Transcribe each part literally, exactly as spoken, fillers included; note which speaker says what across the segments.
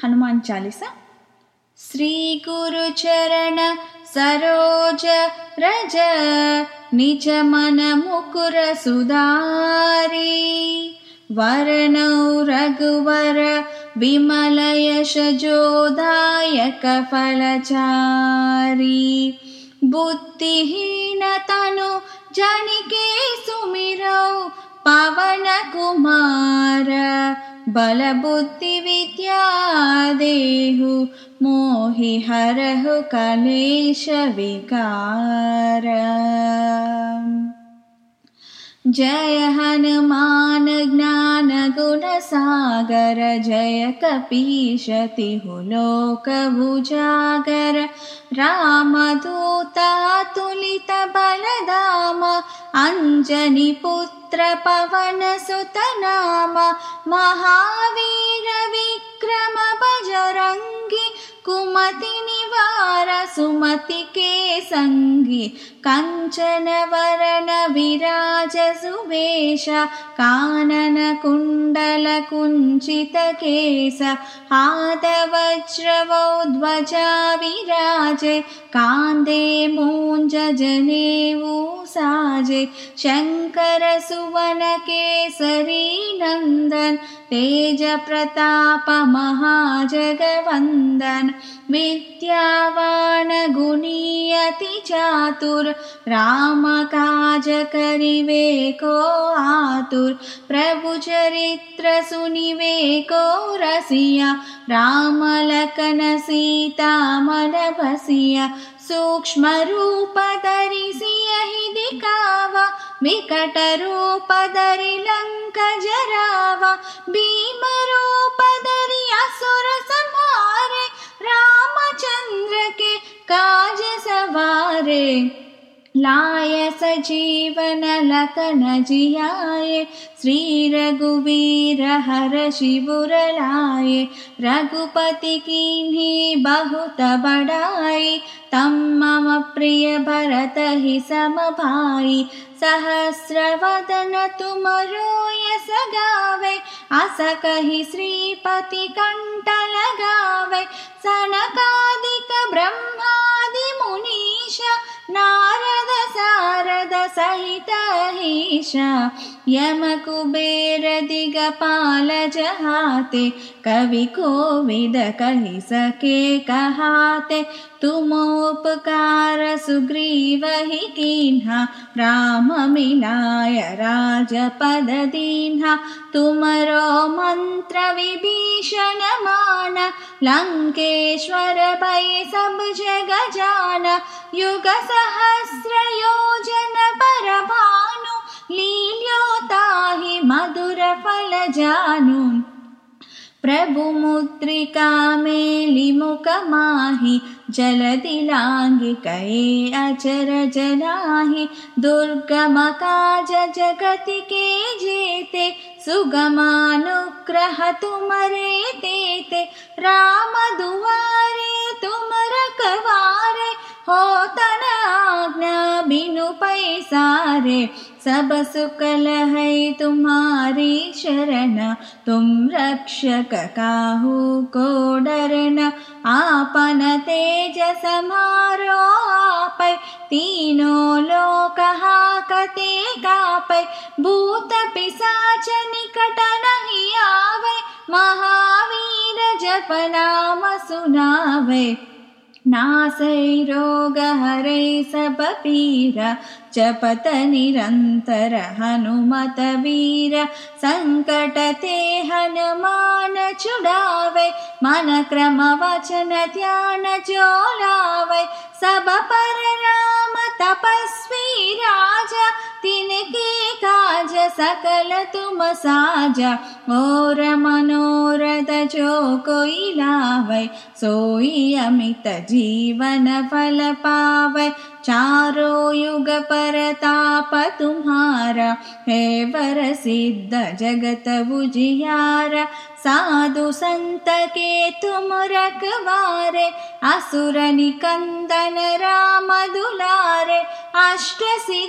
Speaker 1: हनुमान चालीसा। श्री गुरु चरण सरोज रज निज मन मुकुर सुधारी वरनौ रघुवर विमल यश जोदायक फलचारी बुद्धिहीन तनु जनिके सुमिरौ पवन कुमार बल बुद्धि विद्या देहु मोहि हरहु कलेश विकार। जय हनुमान ज्ञान गुण सागर जय कपीश तिहु लोक उजागर रामदूत अतुलित बलधाम अंजनी पुत्र पवन सुत नाम महावीर विक्रम बजरंगी कुमति निवार सुमति के संगी कंचन वरण विराज सुवेश कानन कुंडल कुंचित केस हाथ वज्रवौ ध्वजा विराजे कांधे मूंज जनेऊ साजे शंकर सुवन केसरी नंदन तेज प्रताप महाजगवंदन विद्यावान गुणी अति चातुर राम काज करिवे को आतुर प्रभु चरित्र सुनिवे को रसिया राम लखन सीता मन बसिया सूक्ष्म रूप धरि सियहि दिखावा विकट रूप धरि लंक जरावा भीम रूप धरि असुर संहारे रामचंद्र के काज सवारे लाय सजीवन लखन जियाए श्री रघुवीर हर्षि उर लाए रघुपति कीन्ही बहुत बड़ाई तम मम प्रिय भरत ही सम भाई सहस्र वदन तुमरो यस गावे अस कहि श्रीपति कंठ लगावे सनकादिक ब्रह्मादि मुनीश नारद सारद सहित ईश यम कुबेर दिगपाल जहाते कवि कोविद कहि सके कहाते तुम उपकार सुग्रीव ही कीन्हा राम मिलाय राजपद दीन्हा तुमरो मंत्र विभीषण माना लंकेश्वर भय सब जग जाना युग सहस्र योजन पर भानु लील्योताहि मधुर फल जानू प्रभु मुद्रिका मेलि मुख माहि जलधि लांघि कए अचर जनाहि दुर्गम काज जगति के जेते सुगमानुग्रह तुमरे तेते राम दुआरे तुम रखवारे हो तन आज्ञा बिनु पैसारे सब सुख लहै तुम्हारी शरण तुम रक्षक काहू को डरना आपन तेज समारो आपै तीनों लोक हाकते कापै भूत पिशाच निकट नहीं आवे महावीर जप नाम सुनावे नासै रोग हरै सब पीरा जपत निरंतर हनुमत वीर संकट ते हनुमान छुड़ावे मन क्रम वचन ध्यान जो लावे सब पर राम तपस्वी राजा तिनके काज सकल तुम साजा और मनोरथ जो कोई लावे सोई अमित जीवन फल पावे चारों युग परताप तुम्हारा है वर सिद्ध जगत उजियारा साधु संत के तुम रखवारे असुर निकंदन राम दुलारे अष्ट सिद्धि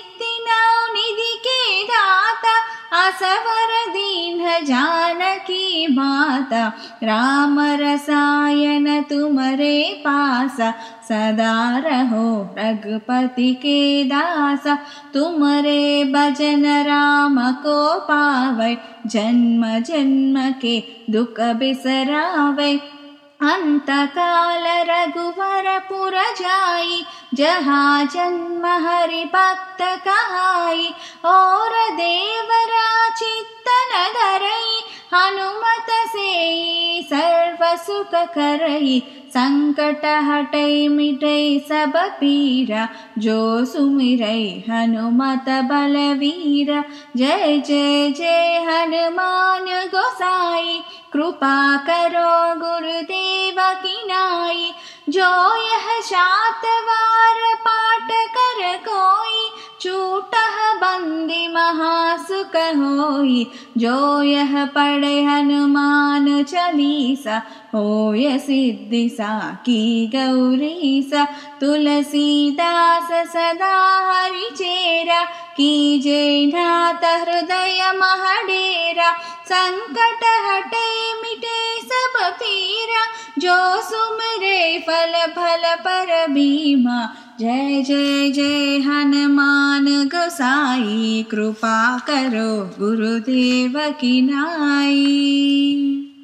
Speaker 1: नौ निधि के दाता असवर दीन जानकी माता राम रसायन तुम्हारे पासा सदा रहो रघुपति के दासा तुम्हारे भजन राम को पावै जन्म जन्म के दुख बिसरावै अंत काल रघुवर पुर जाई जहाँ जन्म हरि भक्त कहाई और देवरा चित्तन धरई हनुमत सेई सर्व सुख करई संकट हटई मिटई सब पीरा जो सुमिरई हनुमत बलवीरा जय जय जय हनुमान गोसाई कृपा करो गुरुदेव की नाई जो यह सात बार पाठ कर कोई छूटह बंदी महासुख होई जो यह पढ़े हनुमान चालीसा होय सिद्धि साकी गौरीसा तुलसीदास सदा हरि चेरा कीजे नाथ हृदय महडेरा संकट हटे मिटे सब पीरा जो सुमरे फल फल पर भीमा जय जय जय हनुमान गोसाई कृपा करो गुरुदेव की नाई।